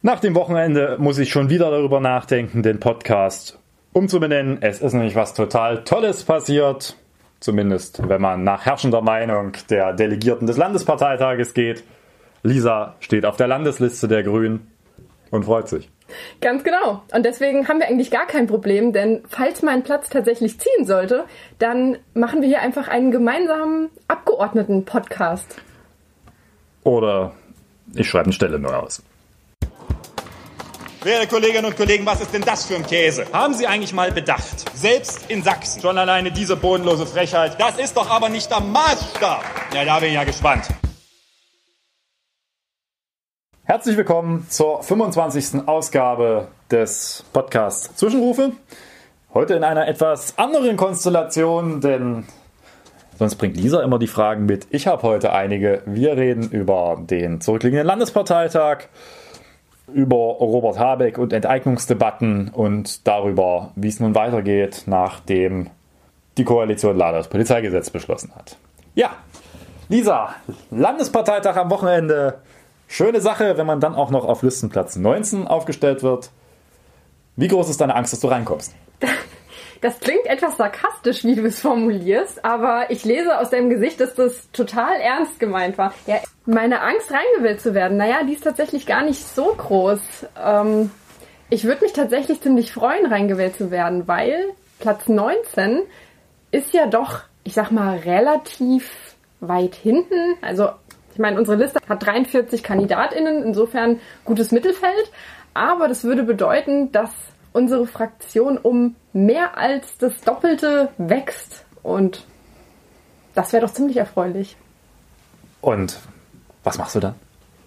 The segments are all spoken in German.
Nach dem Wochenende muss ich schon wieder darüber nachdenken, den Podcast umzubenennen. Es ist nämlich was total Tolles passiert. Zumindest, wenn man nach herrschender Meinung der Delegierten des Landesparteitages geht. Lisa steht auf der Landesliste der Grünen und freut sich. Ganz genau. Und deswegen haben wir eigentlich gar kein Problem, denn falls mein Platz tatsächlich ziehen sollte, dann machen wir hier einfach einen gemeinsamen Abgeordneten-Podcast. Oder ich schreibe eine Stelle neu aus. Werte Kolleginnen und Kollegen, was ist denn das für ein Käse? Haben Sie eigentlich mal bedacht, selbst in Sachsen, schon alleine diese bodenlose Frechheit, das ist doch aber nicht der Maßstab. Ja, da bin ich ja gespannt. Herzlich willkommen zur 25. Ausgabe des Podcasts Zwischenrufe. Heute in einer etwas anderen Konstellation, denn sonst bringt Lisa immer die Fragen mit. Ich habe heute einige. Wir reden über den zurückliegenden Landesparteitag, über Robert Habeck und Enteignungsdebatten und darüber, wie es nun weitergeht, nachdem die Koalition leider das Polizeigesetz beschlossen hat. Ja, Lisa, Landesparteitag am Wochenende. Schöne Sache, wenn man dann auch noch auf Listenplatz 19 aufgestellt wird. Wie groß ist deine Angst, dass du reinkommst? Das klingt etwas sarkastisch, wie du es formulierst, aber ich lese aus deinem Gesicht, dass das total ernst gemeint war. Ja, meine Angst, reingewählt zu werden, die ist tatsächlich gar nicht so groß. Ich würde mich tatsächlich ziemlich freuen, reingewählt zu werden, weil Platz 19 ist ja doch, ich sag mal, relativ weit hinten. Also, ich meine, unsere Liste hat 43 KandidatInnen, insofern gutes Mittelfeld. Aber das würde bedeuten, dass unsere Fraktion um mehr als das Doppelte wächst. Und das wäre doch ziemlich erfreulich. Und was machst du dann?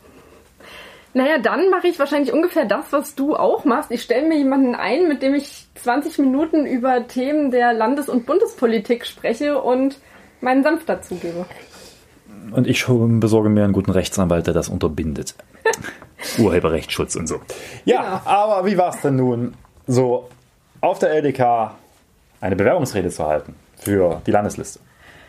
Dann mache ich wahrscheinlich ungefähr das, was du auch machst. Ich stelle mir jemanden ein, mit dem ich 20 Minuten über Themen der Landes- und Bundespolitik spreche und meinen Senf dazugebe. Und ich besorge mir einen guten Rechtsanwalt, der das unterbindet. Urheberrechtsschutz und so. Ja, genau. Aber wie war es denn nun, so auf der LDK eine Bewerbungsrede zu halten für die Landesliste?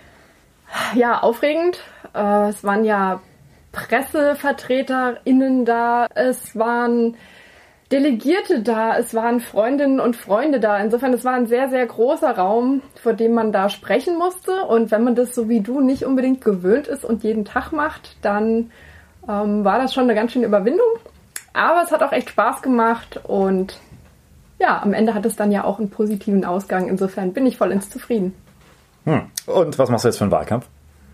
Ja, aufregend. Es waren ja PressevertreterInnen da, es waren Delegierte da, es waren Freundinnen und Freunde da. Insofern, es war ein sehr, sehr großer Raum, vor dem man da sprechen musste. Und wenn man das so wie du nicht unbedingt gewöhnt ist und jeden Tag macht, dann war das schon eine ganz schöne Überwindung. Aber es hat auch echt Spaß gemacht und ja, am Ende hat es dann ja auch einen positiven Ausgang. Insofern bin ich vollends zufrieden. Und was machst du jetzt für einen Wahlkampf?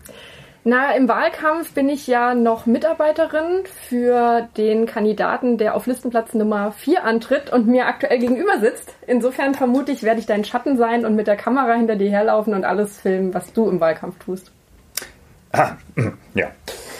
Im Wahlkampf bin ich ja noch Mitarbeiterin für den Kandidaten, der auf Listenplatz Nummer 4 antritt und mir aktuell gegenüber sitzt. Insofern vermute ich, werde ich dein Schatten sein und mit der Kamera hinter dir herlaufen und alles filmen, was du im Wahlkampf tust. Ja.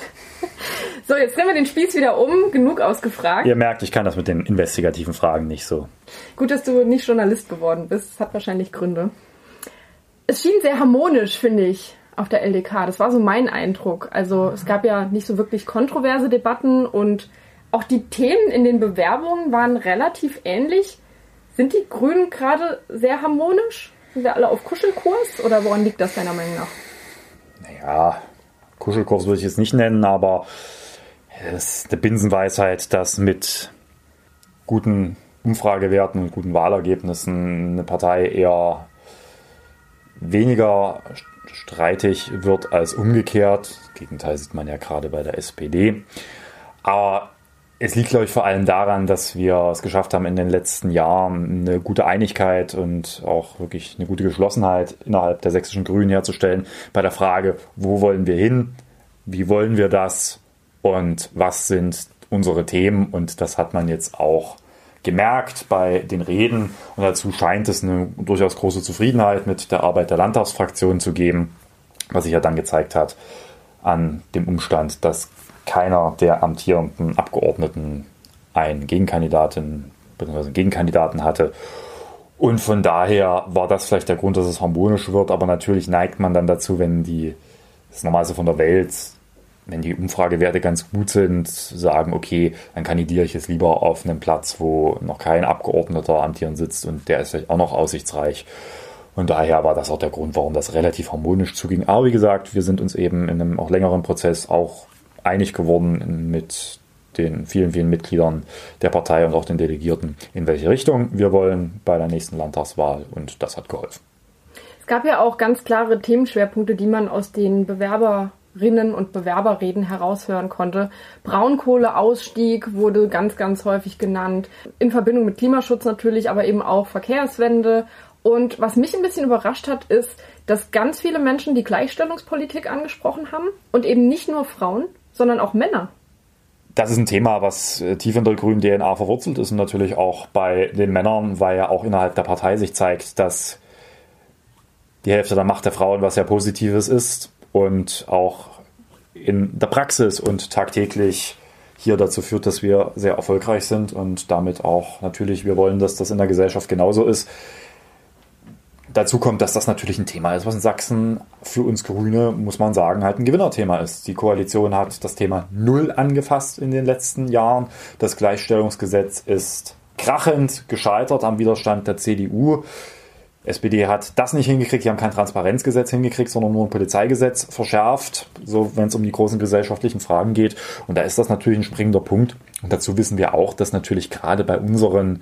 So, jetzt drehen wir den Spieß wieder um. Genug ausgefragt. Ihr merkt, ich kann das mit den investigativen Fragen nicht so. Gut, dass du nicht Journalist geworden bist. Das hat wahrscheinlich Gründe. Es schien sehr harmonisch, finde ich, auf der LDK. Das war so mein Eindruck. Also es gab ja nicht so wirklich kontroverse Debatten und auch die Themen in den Bewerbungen waren relativ ähnlich. Sind die Grünen gerade sehr harmonisch? Sind wir alle auf Kuschelkurs oder woran liegt das deiner Meinung nach? Naja, Kuschelkurs würde ich es nicht nennen, aber es ist eine Binsenweisheit, dass mit guten Umfragewerten und guten Wahlergebnissen eine Partei eher weniger streitig wird als umgekehrt. Das Gegenteil sieht man ja gerade bei der SPD. Aber es liegt, glaube ich, vor allem daran, dass wir es geschafft haben, in den letzten Jahren eine gute Einigkeit und auch wirklich eine gute Geschlossenheit innerhalb der sächsischen Grünen herzustellen bei der Frage, wo wollen wir hin, wie wollen wir das und was sind unsere Themen. Und das hat man jetzt auch gemerkt bei den Reden. Und dazu scheint es eine durchaus große Zufriedenheit mit der Arbeit der Landtagsfraktion zu geben, was sich ja dann gezeigt hat an dem Umstand, dass keiner der amtierenden Abgeordneten einen Gegenkandidaten bzw. einen Gegenkandidaten hatte. Und von daher war das vielleicht der Grund, dass es harmonisch wird. Aber natürlich neigt man dann dazu, wenn das Normalste von der Welt, wenn die Umfragewerte ganz gut sind, sagen, okay, dann kandidiere ich jetzt lieber auf einem Platz, wo noch kein Abgeordneter amtierend sitzt und der ist vielleicht auch noch aussichtsreich. Und daher war das auch der Grund, warum das relativ harmonisch zuging. Aber wie gesagt, wir sind uns eben in einem auch längeren Prozess auch einig geworden mit den vielen, vielen Mitgliedern der Partei und auch den Delegierten, in welche Richtung wir wollen bei der nächsten Landtagswahl. Und das hat geholfen. Es gab ja auch ganz klare Themenschwerpunkte, die man aus den Bewerberinnen und Bewerberreden heraushören konnte. Braunkohleausstieg wurde ganz, ganz häufig genannt. In Verbindung mit Klimaschutz natürlich, aber eben auch Verkehrswende. Und was mich ein bisschen überrascht hat, ist, dass ganz viele Menschen die Gleichstellungspolitik angesprochen haben. Und eben nicht nur Frauen, sondern auch Männer. Das ist ein Thema, was tief in der grünen DNA verwurzelt ist und natürlich auch bei den Männern, weil ja auch innerhalb der Partei sich zeigt, dass die Hälfte der Macht der Frauen was sehr Positives ist und auch in der Praxis und tagtäglich hier dazu führt, dass wir sehr erfolgreich sind und damit auch natürlich, wir wollen, dass das in der Gesellschaft genauso ist. Dazu kommt, dass das natürlich ein Thema ist, was in Sachsen für uns Grüne, muss man sagen, halt ein Gewinnerthema ist. Die Koalition hat das Thema null angefasst in den letzten Jahren. Das Gleichstellungsgesetz ist krachend gescheitert am Widerstand der CDU. SPD hat das nicht hingekriegt, die haben kein Transparenzgesetz hingekriegt, sondern nur ein Polizeigesetz verschärft, so wenn es um die großen gesellschaftlichen Fragen geht. Und da ist das natürlich ein springender Punkt. Und dazu wissen wir auch, dass natürlich gerade bei unseren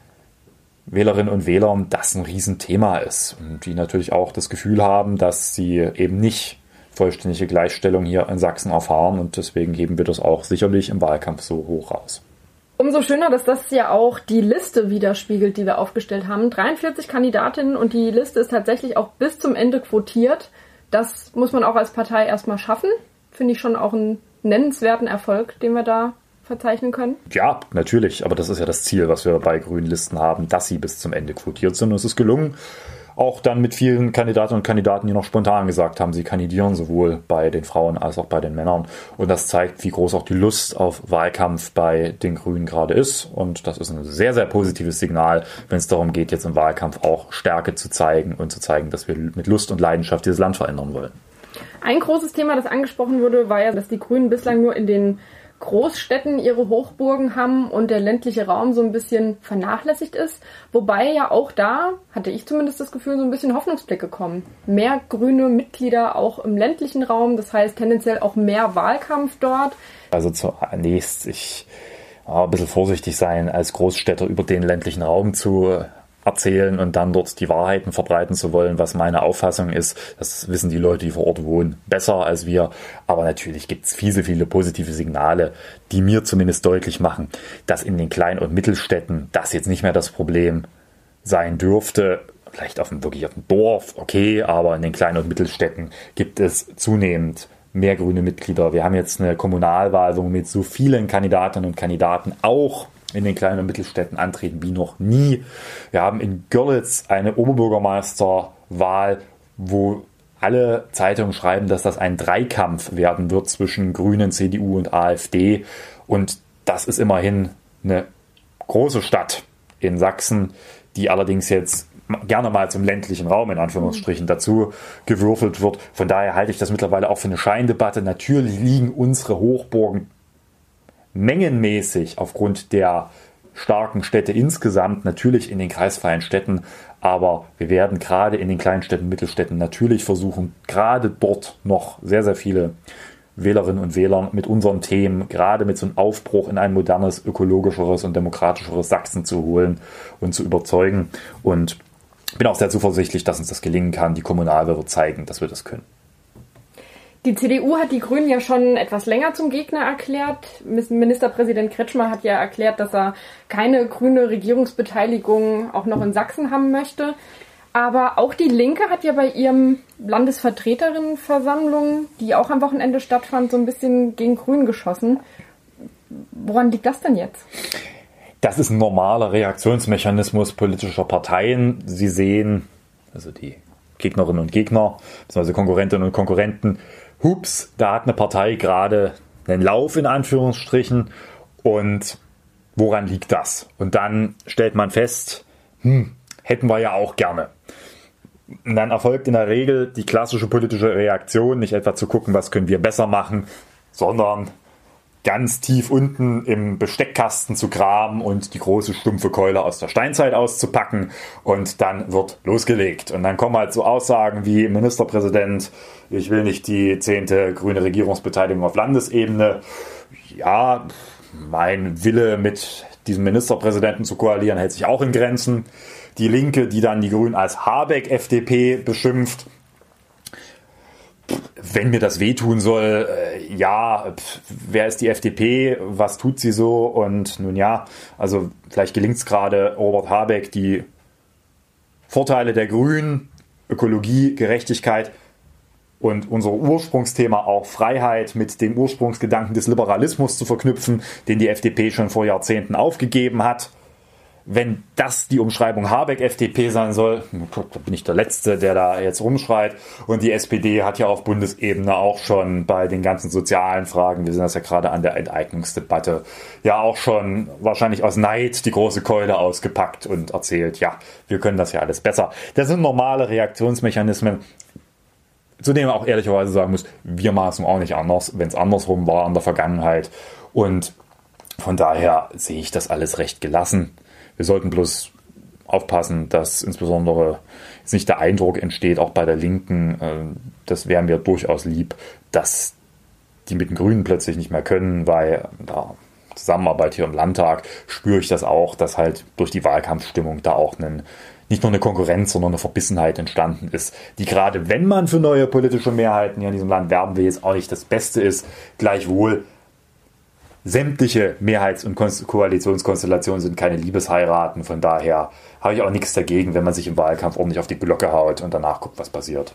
Wählerinnen und Wählern das ein Riesenthema ist. Und die natürlich auch das Gefühl haben, dass sie eben nicht vollständige Gleichstellung hier in Sachsen erfahren. Und deswegen heben wir das auch sicherlich im Wahlkampf so hoch raus. Umso schöner, dass das ja auch die Liste widerspiegelt, die wir aufgestellt haben. 43 Kandidatinnen und die Liste ist tatsächlich auch bis zum Ende quotiert. Das muss man auch als Partei erstmal schaffen. Finde ich schon auch einen nennenswerten Erfolg, den wir da verzeichnen können. Ja, natürlich. Aber das ist ja das Ziel, was wir bei grünen Listen haben, dass sie bis zum Ende quotiert sind. Und es ist gelungen. Auch dann mit vielen Kandidatinnen und Kandidaten, die noch spontan gesagt haben, sie kandidieren sowohl bei den Frauen als auch bei den Männern. Und das zeigt, wie groß auch die Lust auf Wahlkampf bei den Grünen gerade ist. Und das ist ein sehr, sehr positives Signal, wenn es darum geht, jetzt im Wahlkampf auch Stärke zu zeigen und zu zeigen, dass wir mit Lust und Leidenschaft dieses Land verändern wollen. Ein großes Thema, das angesprochen wurde, war ja, dass die Grünen bislang nur in den Großstädten ihre Hochburgen haben und der ländliche Raum so ein bisschen vernachlässigt ist. Wobei ja auch da, hatte ich zumindest das Gefühl, so ein bisschen Hoffnungsblicke kommen. Mehr grüne Mitglieder auch im ländlichen Raum, das heißt tendenziell auch mehr Wahlkampf dort. Also zunächst, ich ein bisschen vorsichtig sein, als Großstädter über den ländlichen Raum zu erzählen und dann dort die Wahrheiten verbreiten zu wollen, was meine Auffassung ist. Das wissen die Leute, die vor Ort wohnen, besser als wir. Aber natürlich gibt es viele, viele positive Signale, die mir zumindest deutlich machen, dass in den Klein- und Mittelstädten das jetzt nicht mehr das Problem sein dürfte. Vielleicht wirklich auf dem Dorf, okay, aber in den Klein- und Mittelstädten gibt es zunehmend mehr grüne Mitglieder. Wir haben jetzt eine Kommunalwahl, wo wir mit so vielen Kandidatinnen und Kandidaten auch in den kleinen und Mittelstädten antreten wie noch nie. Wir haben in Görlitz eine Oberbürgermeisterwahl, wo alle Zeitungen schreiben, dass das ein Dreikampf werden wird zwischen Grünen, CDU und AfD. Und das ist immerhin eine große Stadt in Sachsen, die allerdings jetzt gerne mal zum ländlichen Raum in Anführungsstrichen dazu gewürfelt wird. Von daher halte ich das mittlerweile auch für eine Scheindebatte. Natürlich liegen unsere Hochburgen mengenmäßig aufgrund der starken Städte insgesamt natürlich in den kreisfreien Städten, aber wir werden gerade in den kleinen Städten, Mittelstädten natürlich versuchen, gerade dort noch sehr, sehr viele Wählerinnen und Wähler mit unseren Themen, gerade mit so einem Aufbruch in ein modernes, ökologischeres und demokratischeres Sachsen zu holen und zu überzeugen. Und bin auch sehr zuversichtlich, dass uns das gelingen kann. Die Kommunalwahl wird zeigen, dass wir das können. Die CDU hat die Grünen ja schon etwas länger zum Gegner erklärt. Ministerpräsident Kretschmer hat ja erklärt, dass er keine grüne Regierungsbeteiligung auch noch in Sachsen haben möchte. Aber auch die Linke hat ja bei ihrem Landesvertreterinnenversammlung, die auch am Wochenende stattfand, so ein bisschen gegen Grün geschossen. Woran liegt das denn jetzt? Das ist ein normaler Reaktionsmechanismus politischer Parteien. Sie sehen, also die Gegnerinnen und Gegner, beziehungsweise Konkurrentinnen und Konkurrenten, hups, da hat eine Partei gerade einen Lauf in Anführungsstrichen und woran liegt das? Und dann stellt man fest, hätten wir ja auch gerne. Und dann erfolgt in der Regel die klassische politische Reaktion, nicht etwa zu gucken, was können wir besser machen, sondern ganz tief unten im Besteckkasten zu graben und die große stumpfe Keule aus der Steinzeit auszupacken und dann wird losgelegt. Und dann kommen halt so Aussagen wie Ministerpräsident, ich will nicht die 10. grüne Regierungsbeteiligung auf Landesebene. Ja, mein Wille, mit diesem Ministerpräsidenten zu koalieren, hält sich auch in Grenzen. Die Linke, die dann die Grünen als Habeck-FDP beschimpft. Wenn mir das wehtun soll, wer ist die FDP, was tut sie so? Und nun ja, also vielleicht gelingt es gerade Robert Habeck, die Vorteile der Grünen, Ökologie, Gerechtigkeit und unser Ursprungsthema auch Freiheit mit dem Ursprungsgedanken des Liberalismus zu verknüpfen, den die FDP schon vor Jahrzehnten aufgegeben hat. Wenn das die Umschreibung Habeck-FDP sein soll, da bin ich der Letzte, der da jetzt rumschreit. Und die SPD hat ja auf Bundesebene auch schon bei den ganzen sozialen Fragen, wir sehen das ja gerade an der Enteignungsdebatte, ja auch schon wahrscheinlich aus Neid die große Keule ausgepackt und erzählt, ja, wir können das ja alles besser. Das sind normale Reaktionsmechanismen, zu denen man auch ehrlicherweise sagen muss, wir machen es auch nicht anders, wenn es andersrum war in der Vergangenheit. Und von daher sehe ich das alles recht gelassen. Wir sollten bloß aufpassen, dass insbesondere jetzt nicht der Eindruck entsteht, auch bei der Linken, das wäre mir durchaus lieb, dass die mit den Grünen plötzlich nicht mehr können, weil da Zusammenarbeit hier im Landtag spüre ich das auch, dass halt durch die Wahlkampfstimmung da auch nicht nur eine Konkurrenz, sondern eine Verbissenheit entstanden ist, die gerade wenn man für neue politische Mehrheiten hier in diesem Land werben will, jetzt auch nicht das Beste ist, gleichwohl sämtliche Mehrheits- und Koalitionskonstellationen sind keine Liebesheiraten. Von daher habe ich auch nichts dagegen, wenn man sich im Wahlkampf ordentlich auf die Glocke haut und danach guckt, was passiert.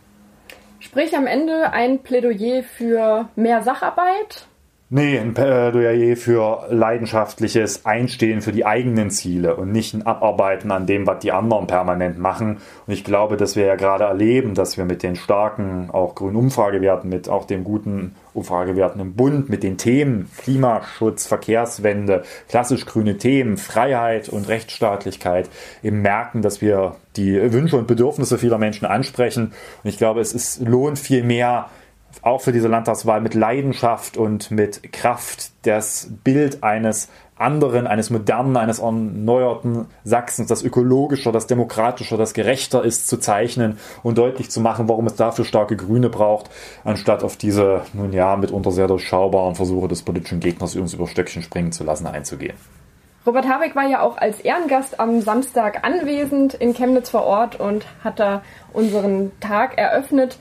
Sprich am Ende ein Plädoyer für mehr Sacharbeit? Nee, ein Plädoyer für leidenschaftliches Einstehen für die eigenen Ziele und nicht ein Abarbeiten an dem, was die anderen permanent machen. Und ich glaube, dass wir ja gerade erleben, dass wir mit den starken, auch grünen Umfragewerten, mit auch den guten Umfragewerten im Bund, mit den Themen Klimaschutz, Verkehrswende, klassisch grüne Themen, Freiheit und Rechtsstaatlichkeit eben merken, dass wir die Wünsche und Bedürfnisse vieler Menschen ansprechen. Und ich glaube, es lohnt viel mehr, auch für diese Landtagswahl mit Leidenschaft und mit Kraft das Bild eines anderen, eines modernen, eines erneuerten Sachsens, das ökologischer, das demokratischer, das gerechter ist, zu zeichnen und deutlich zu machen, warum es dafür starke Grüne braucht, anstatt auf diese, nun ja, mitunter sehr durchschaubaren Versuche des politischen Gegners, uns über Stöckchen springen zu lassen, einzugehen. Robert Habeck war ja auch als Ehrengast am Samstag anwesend in Chemnitz vor Ort und hat da unseren Tag eröffnet.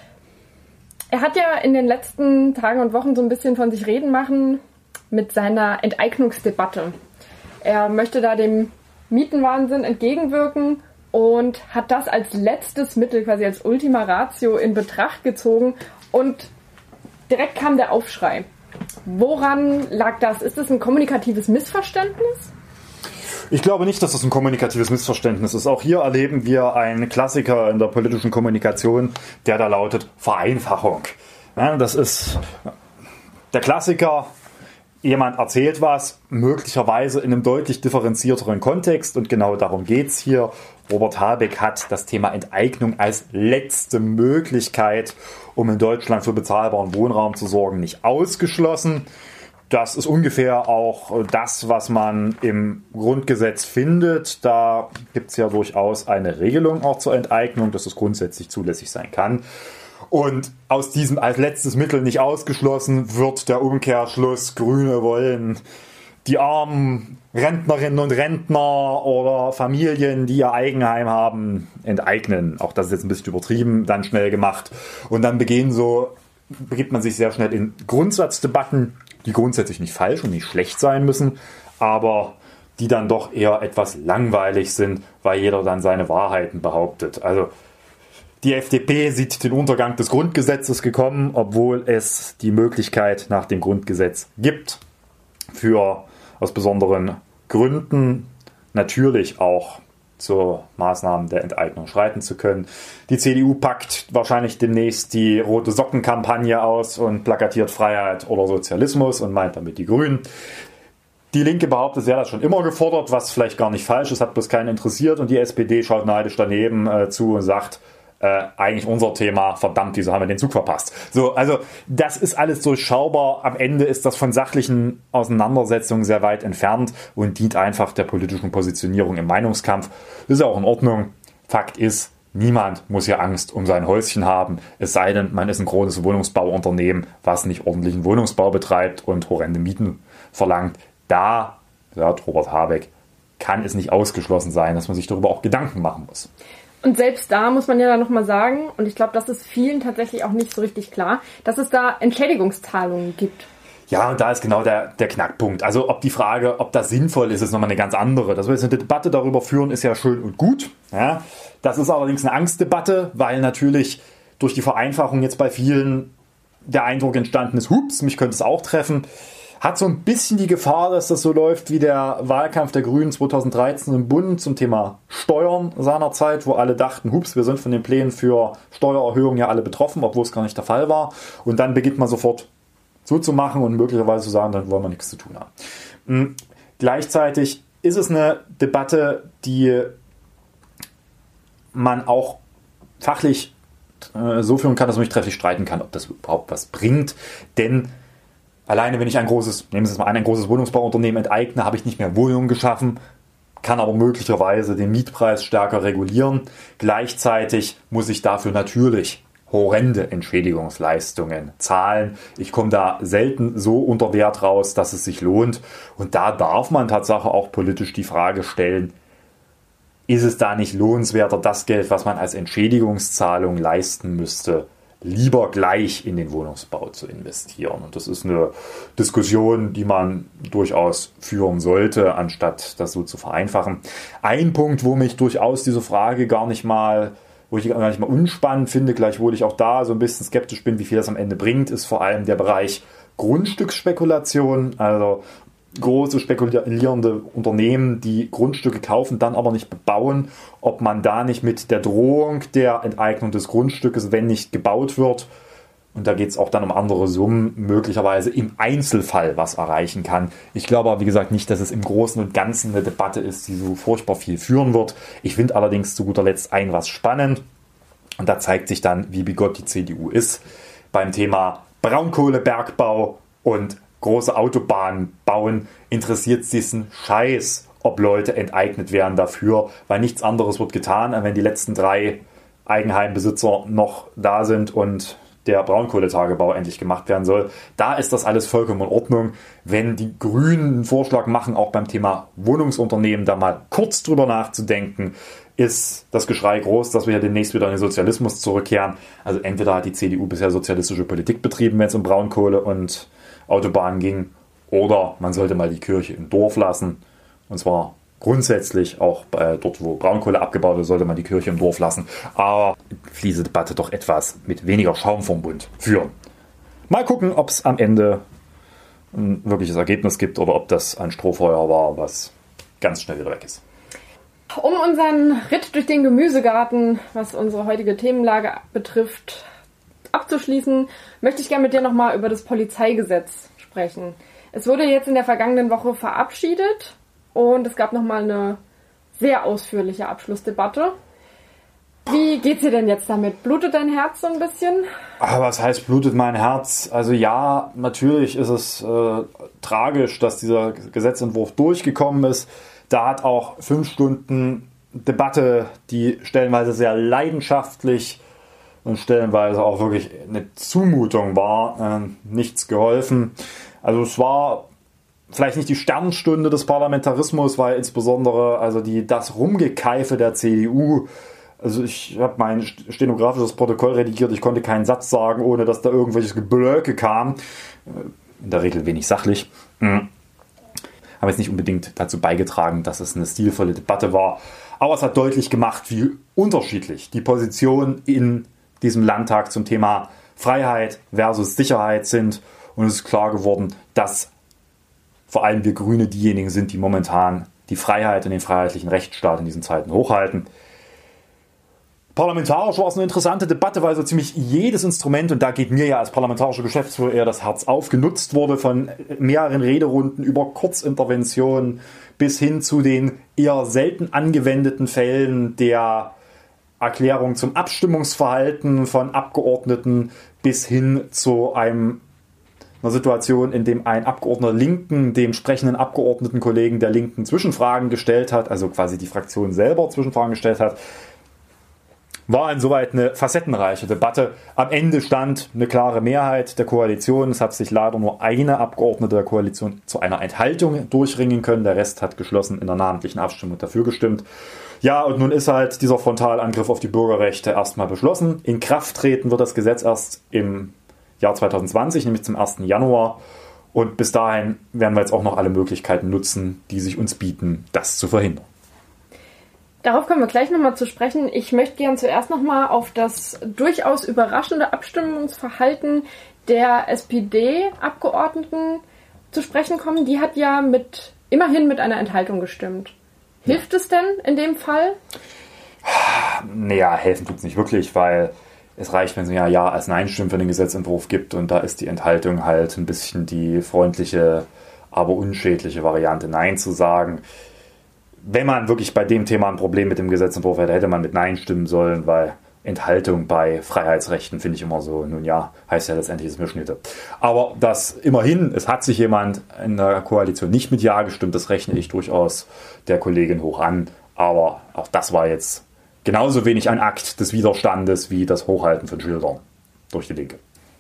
Er hat ja in den letzten Tagen und Wochen so ein bisschen von sich reden machen mit seiner Enteignungsdebatte. Er möchte da dem Mietenwahnsinn entgegenwirken und hat das als letztes Mittel, quasi als Ultima Ratio in Betracht gezogen und direkt kam der Aufschrei. Woran lag das? Ist das ein kommunikatives Missverständnis? Ich glaube nicht, dass das ein kommunikatives Missverständnis ist. Auch hier erleben wir einen Klassiker in der politischen Kommunikation, der da lautet Vereinfachung. Ja, das ist der Klassiker. Jemand erzählt was, möglicherweise in einem deutlich differenzierteren Kontext, und genau darum geht es hier. Robert Habeck hat das Thema Enteignung als letzte Möglichkeit, um in Deutschland für bezahlbaren Wohnraum zu sorgen, nicht ausgeschlossen. Das ist ungefähr auch das, was man im Grundgesetz findet. Da gibt es ja durchaus eine Regelung auch zur Enteignung, dass es grundsätzlich zulässig sein kann. Und aus diesem als letztes Mittel nicht ausgeschlossen wird der Umkehrschluss, Grüne wollen die armen Rentnerinnen und Rentner oder Familien, die ihr Eigenheim haben, enteignen. Auch das ist jetzt ein bisschen übertrieben, dann schnell gemacht. Und dann begibt man sich sehr schnell in Grundsatzdebatten, die grundsätzlich nicht falsch und nicht schlecht sein müssen, aber die dann doch eher etwas langweilig sind, weil jeder dann seine Wahrheiten behauptet. Also die FDP sieht den Untergang des Grundgesetzes gekommen, obwohl es die Möglichkeit nach dem Grundgesetz gibt, aus besonderen Gründen natürlich auch zu Maßnahmen der Enteignung schreiten zu können. Die CDU packt wahrscheinlich demnächst die rote Socken-Kampagne aus und plakatiert Freiheit oder Sozialismus und meint damit die Grünen. Die Linke behauptet, sie hat das schon immer gefordert, was vielleicht gar nicht falsch ist, hat bloß keinen interessiert, und die SPD schaut neidisch daneben zu und sagt, eigentlich unser Thema, verdammt, wieso haben wir den Zug verpasst? So, also das ist alles durchschaubar. Am Ende ist das von sachlichen Auseinandersetzungen sehr weit entfernt und dient einfach der politischen Positionierung im Meinungskampf. Das ist ja auch in Ordnung. Fakt ist, niemand muss hier Angst um sein Häuschen haben, es sei denn, man ist ein großes Wohnungsbauunternehmen, was nicht ordentlichen Wohnungsbau betreibt und horrende Mieten verlangt. Da, sagt Robert Habeck, kann es nicht ausgeschlossen sein, dass man sich darüber auch Gedanken machen muss. Und selbst da muss man ja dann nochmal sagen, und ich glaube, das ist vielen tatsächlich auch nicht so richtig klar, dass es da Entschädigungszahlungen gibt. Ja, und da ist genau der Knackpunkt. Also ob die Frage, ob das sinnvoll ist, ist nochmal eine ganz andere. Dass wir jetzt eine Debatte darüber führen, ist ja schön und gut. Ja, das ist allerdings eine Angstdebatte, weil natürlich durch die Vereinfachung jetzt bei vielen der Eindruck entstanden ist, hups, mich könnte es auch treffen. Hat so ein bisschen die Gefahr, dass das so läuft wie der Wahlkampf der Grünen 2013 im Bund zum Thema Steuern seinerzeit, wo alle dachten, hups, wir sind von den Plänen für Steuererhöhungen ja alle betroffen, obwohl es gar nicht der Fall war. Und dann beginnt man sofort so zu machen und möglicherweise zu sagen, dann wollen wir nichts zu tun haben. Gleichzeitig ist es eine Debatte, die man auch fachlich so führen kann, dass man nicht trefflich streiten kann, ob das überhaupt was bringt. Denn alleine, wenn ich ein großes Wohnungsbauunternehmen enteigne, habe ich nicht mehr Wohnungen geschaffen, kann aber möglicherweise den Mietpreis stärker regulieren. Gleichzeitig muss ich dafür natürlich horrende Entschädigungsleistungen zahlen. Ich komme da selten so unter Wert raus, dass es sich lohnt. Und da darf man tatsächlich auch politisch die Frage stellen, ist es da nicht lohnenswerter, das Geld, was man als Entschädigungszahlung leisten müsste, lieber gleich in den Wohnungsbau zu investieren? Und das ist eine Diskussion, die man durchaus führen sollte, anstatt das so zu vereinfachen. Ein Punkt, wo mich durchaus diese Frage gar nicht mal unspannend finde, gleichwohl ich auch da so ein bisschen skeptisch bin, wie viel das am Ende bringt, ist vor allem der Bereich Grundstücksspekulation, also große spekulierende Unternehmen, die Grundstücke kaufen, dann aber nicht bebauen, ob man da nicht mit der Drohung der Enteignung des Grundstückes, wenn nicht gebaut wird, und da geht es auch dann um andere Summen, möglicherweise im Einzelfall was erreichen kann. Ich glaube aber, wie gesagt, nicht, dass es im Großen und Ganzen eine Debatte ist, die so furchtbar viel führen wird. Ich finde allerdings zu guter Letzt was spannend. Und da zeigt sich dann, wie bigott die CDU ist. Beim Thema Braunkohlebergbau und große Autobahnen bauen interessiert sie diesen Scheiß, ob Leute enteignet werden dafür, weil nichts anderes wird getan, wenn die letzten 3 Eigenheimbesitzer noch da sind und der Braunkohletagebau endlich gemacht werden soll. Da ist das alles vollkommen in Ordnung. Wenn die Grünen einen Vorschlag machen, auch beim Thema Wohnungsunternehmen da mal kurz drüber nachzudenken, ist das Geschrei groß, dass wir ja demnächst wieder in den Sozialismus zurückkehren. Also entweder hat die CDU bisher sozialistische Politik betrieben, wenn es um Braunkohle und Autobahnen ging, oder man sollte mal die Kirche im Dorf lassen. Und zwar grundsätzlich auch dort, wo Braunkohle abgebaut wird, sollte man die Kirche im Dorf lassen. Aber diese Debatte doch etwas mit weniger Schaum vom Mund führen. Mal gucken, ob es am Ende ein wirkliches Ergebnis gibt oder ob das ein Strohfeuer war, was ganz schnell wieder weg ist. Um unseren Ritt durch den Gemüsegarten, was unsere heutige Themenlage betrifft, abzuschließen, möchte ich gerne mit dir nochmal über das Polizeigesetz sprechen. Es wurde jetzt in der vergangenen Woche verabschiedet und es gab nochmal eine sehr ausführliche Abschlussdebatte. Wie geht's dir denn jetzt damit? Blutet dein Herz so ein bisschen? Was heißt blutet mein Herz? Also ja, natürlich ist es tragisch, dass dieser Gesetzentwurf durchgekommen ist. Da hat auch 5 Stunden Debatte, die stellenweise sehr leidenschaftlich und stellenweise auch wirklich eine Zumutung war, nichts geholfen. Also es war vielleicht nicht die Sternstunde des Parlamentarismus, weil insbesondere das Rumgekeife der CDU, also ich habe mein stenografisches Protokoll redigiert, ich konnte keinen Satz sagen, ohne dass da irgendwelches Geblöke kam. In der Regel wenig sachlich. Haben jetzt nicht unbedingt dazu beigetragen, dass es eine stilvolle Debatte war. Aber es hat deutlich gemacht, wie unterschiedlich die Positionen in diesem Landtag zum Thema Freiheit versus Sicherheit sind. Und es ist klar geworden, dass vor allem wir Grüne diejenigen sind, die momentan die Freiheit und den freiheitlichen Rechtsstaat in diesen Zeiten hochhalten. Parlamentarisch war es eine interessante Debatte, weil so ziemlich jedes Instrument, und da geht mir ja als parlamentarischer Geschäftsführer eher das Herz auf, genutzt wurde, von mehreren Rederunden über Kurzinterventionen bis hin zu den eher selten angewendeten Fällen der Erklärung zum Abstimmungsverhalten von Abgeordneten bis hin zu einer Situation, in dem ein Abgeordneter Linken dem sprechenden Abgeordnetenkollegen der Linken Zwischenfragen gestellt hat, also quasi die Fraktion selber Zwischenfragen gestellt hat. War insoweit eine facettenreiche Debatte. Am Ende stand eine klare Mehrheit der Koalition. Es hat sich leider nur eine Abgeordnete der Koalition zu einer Enthaltung durchringen können. Der Rest hat geschlossen in der namentlichen Abstimmung dafür gestimmt. Ja, und nun ist halt dieser Frontalangriff auf die Bürgerrechte erstmal beschlossen. In Kraft treten wird das Gesetz erst im Jahr 2020, nämlich zum 1. Januar. Und bis dahin werden wir jetzt auch noch alle Möglichkeiten nutzen, die sich uns bieten, das zu verhindern. Darauf kommen wir gleich nochmal zu sprechen. Ich möchte gern zuerst nochmal auf das durchaus überraschende Abstimmungsverhalten der SPD-Abgeordneten zu sprechen kommen. Die hat ja immerhin mit einer Enthaltung gestimmt. Hilft es denn in dem Fall? Naja, helfen tut es nicht wirklich, weil es reicht, wenn es ein Ja als Nein-Stimmen für den Gesetzentwurf gibt und da ist die Enthaltung halt ein bisschen die freundliche, aber unschädliche Variante, Nein zu sagen. Wenn man wirklich bei dem Thema ein Problem mit dem Gesetzentwurf hätte, hätte man mit Nein stimmen sollen, weil Enthaltung bei Freiheitsrechten finde ich immer so, nun ja, heißt ja letztendlich, ist mir Schnitte. Aber das immerhin, es hat sich jemand in der Koalition nicht mit Ja gestimmt, das rechne ich durchaus der Kollegin hoch an. Aber auch das war jetzt genauso wenig ein Akt des Widerstandes wie das Hochhalten von Schildern durch die Linke.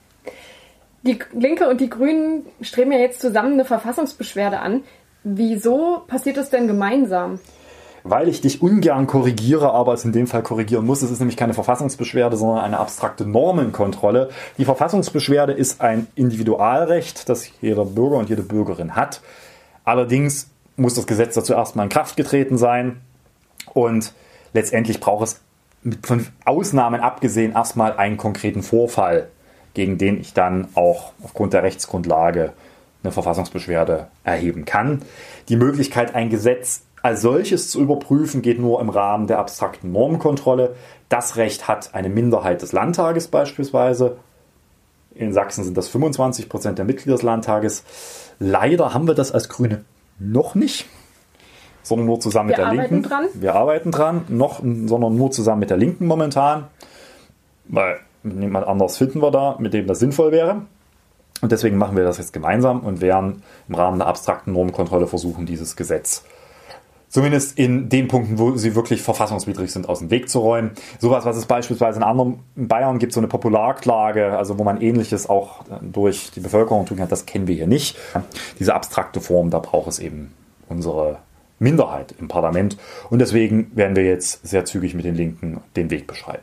Die Linke und die Grünen streben ja jetzt zusammen eine Verfassungsbeschwerde an. Wieso passiert das denn gemeinsam? Weil ich dich ungern korrigiere, aber es in dem Fall korrigieren muss. Es ist nämlich keine Verfassungsbeschwerde, sondern eine abstrakte Normenkontrolle. Die Verfassungsbeschwerde ist ein Individualrecht, das jeder Bürger und jede Bürgerin hat. Allerdings muss das Gesetz dazu erstmal in Kraft getreten sein. Und letztendlich braucht es von Ausnahmen abgesehen erstmal einen konkreten Vorfall, gegen den ich dann auch aufgrund der Rechtsgrundlage eine Verfassungsbeschwerde erheben kann. Die Möglichkeit, ein Gesetz als solches zu überprüfen, geht nur im Rahmen der abstrakten Normenkontrolle. Das Recht hat eine Minderheit des Landtages beispielsweise. In Sachsen sind das 25% der Mitglieder des Landtages. Leider haben wir das als Grüne noch nicht, sondern nur zusammen mit der Linken. Wir arbeiten dran, sondern nur zusammen mit der Linken momentan, weil niemand anders finden wir da, mit dem das sinnvoll wäre. Und deswegen machen wir das jetzt gemeinsam und werden im Rahmen der abstrakten Normenkontrolle versuchen, dieses Gesetz zumindest in den Punkten, wo sie wirklich verfassungswidrig sind, aus dem Weg zu räumen. Sowas, was es beispielsweise in Bayern gibt, so eine Popularklage, also wo man Ähnliches auch durch die Bevölkerung tun kann, das kennen wir hier nicht. Diese abstrakte Form, da braucht es eben unsere Minderheit im Parlament. Und deswegen werden wir jetzt sehr zügig mit den Linken den Weg beschreiten.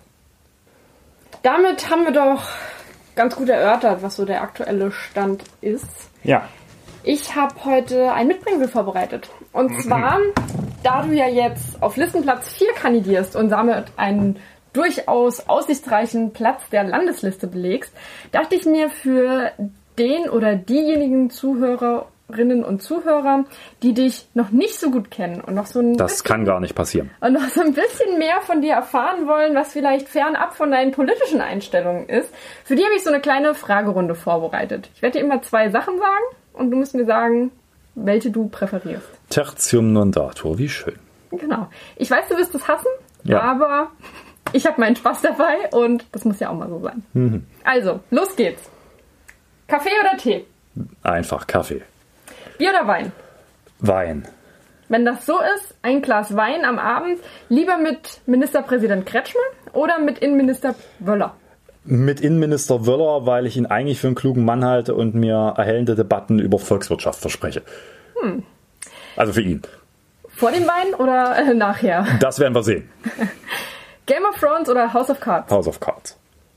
Damit haben wir doch ganz gut erörtert, was so der aktuelle Stand ist. Ja. Ich habe heute ein Mitbringsel vorbereitet. Und zwar, da du ja jetzt auf Listenplatz 4 kandidierst und damit einen durchaus aussichtsreichen Platz der Landesliste belegst, dachte ich mir für den oder diejenigen Zuhörerinnen und Zuhörer, die dich noch nicht so gut kennen und noch so ein Das kann gar nicht passieren. Und noch so ein bisschen mehr von dir erfahren wollen, was vielleicht fernab von deinen politischen Einstellungen ist, für die habe ich so eine kleine Fragerunde vorbereitet. Ich werde dir immer 2 Sachen sagen und du musst mir sagen, welche du präferierst. Tertium non datur, wie schön. Genau. Ich weiß, du wirst es hassen, ja, aber ich habe meinen Spaß dabei und das muss ja auch mal so sein. Mhm. Also, los geht's. Kaffee oder Tee? Einfach Kaffee. Bier oder Wein? Wein. Wenn das so ist, ein Glas Wein am Abend, lieber mit Ministerpräsident Kretschmer oder mit Innenminister Wöller? Mit Innenminister Wöller, weil ich ihn eigentlich für einen klugen Mann halte und mir erhellende Debatten über Volkswirtschaft verspreche. Also für ihn. Vor dem Wein oder nachher? Das werden wir sehen. Game of Thrones oder House of Cards? House of Cards.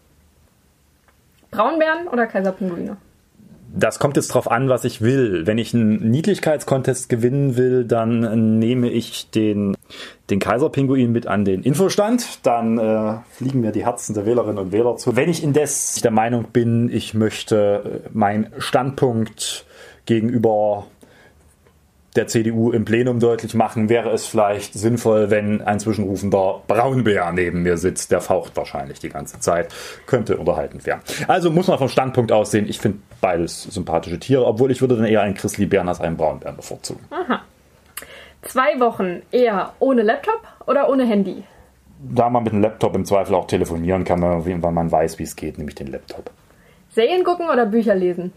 Braunbären oder Kaiserpinguine? Das kommt jetzt drauf an, was ich will. Wenn ich einen Niedlichkeitskontest gewinnen will, dann nehme ich den Kaiserpinguin mit an den Infostand. Dann fliegen mir die Herzen der Wählerinnen und Wähler zu. Wenn ich indes der Meinung bin, ich möchte meinen Standpunkt gegenüber der CDU im Plenum deutlich machen, wäre es vielleicht sinnvoll, wenn ein zwischenrufender Braunbär neben mir sitzt. Der faucht wahrscheinlich die ganze Zeit. Könnte unterhaltend werden. Also muss man vom Standpunkt aus sehen, ich finde beides sympathische Tiere, obwohl ich würde dann eher einen Grizzlybären als einen Braunbären bevorzugen. Aha. 2 Wochen eher ohne Laptop oder ohne Handy? Da man mit dem Laptop im Zweifel auch telefonieren kann, weil man weiß, wie es geht, nämlich den Laptop. Serien gucken oder Bücher lesen?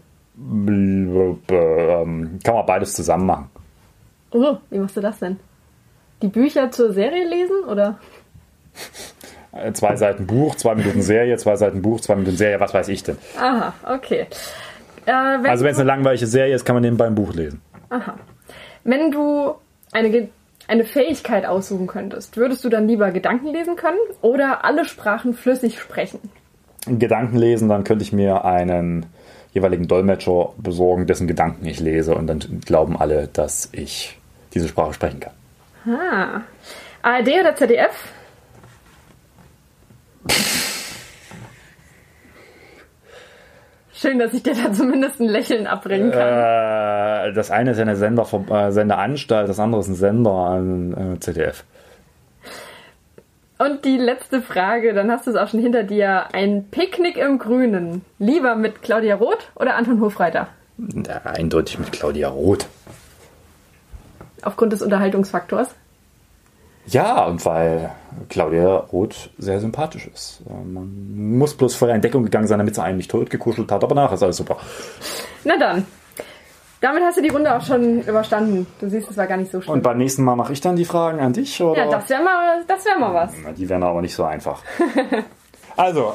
Kann man beides zusammen machen. Oh, wie machst du das denn? Die Bücher zur Serie lesen, oder? 2 Seiten Buch, 2 Minuten Serie, 2 Seiten Buch, 2 Minuten Serie, was weiß ich denn. Aha, okay. Also wenn es eine langweilige Serie ist, kann man nebenbei ein Buch lesen. Aha. Wenn du eine Fähigkeit aussuchen könntest, würdest du dann lieber Gedanken lesen können oder alle Sprachen flüssig sprechen? Gedanken lesen, dann könnte ich mir einen jeweiligen Dolmetscher besorgen, dessen Gedanken ich lese und dann glauben alle, dass ich diese Sprache sprechen kann. ARD oder ZDF? Schön, dass ich dir da zumindest ein Lächeln abbringen kann. Das eine ist eine Sendeanstalt, das andere ist ein Sender an ZDF. Und die letzte Frage, dann hast du es auch schon hinter dir. Ein Picknick im Grünen. Lieber mit Claudia Roth oder Anton Hofreiter? Ja, eindeutig mit Claudia Roth. Aufgrund des Unterhaltungsfaktors? Ja, und weil Claudia Roth sehr sympathisch ist. Man muss bloß vorher in Deckung gegangen sein, damit sie einen nicht tot gekuschelt hat, aber nachher ist alles super. Na dann. Damit hast du die Runde auch schon überstanden. Du siehst, es war gar nicht so schlimm. Und beim nächsten Mal mache ich dann die Fragen an dich, oder? Ja, das wär mal was. Na, die wären aber nicht so einfach. Also,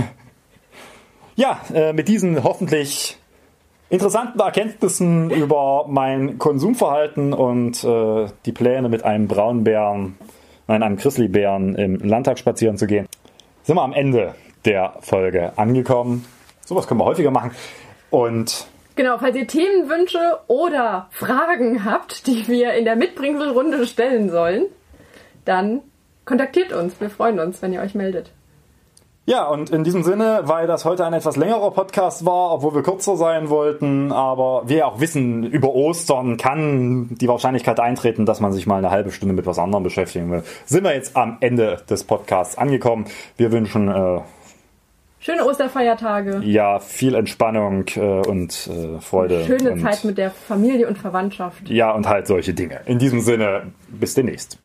mit diesen hoffentlich interessanten Erkenntnissen über mein Konsumverhalten und die Pläne mit einem einem Grizzlybären im Landtag spazieren zu gehen, sind wir am Ende der Folge angekommen. Sowas können wir häufiger machen. Und genau, falls ihr Themenwünsche oder Fragen habt, die wir in der Mitbringselrunde stellen sollen, dann kontaktiert uns. Wir freuen uns, wenn ihr euch meldet. ja, und in diesem Sinne, weil das heute ein etwas längerer Podcast war, obwohl wir kürzer sein wollten, aber wir auch wissen, über Ostern kann die Wahrscheinlichkeit eintreten, dass man sich mal eine halbe Stunde mit was anderem beschäftigen will, sind wir jetzt am Ende des Podcasts angekommen. Wir wünschen schöne Osterfeiertage. Ja, viel Entspannung und Freude. Schöne Zeit mit der Familie und Verwandtschaft. Ja, und halt solche Dinge. In diesem Sinne, bis demnächst.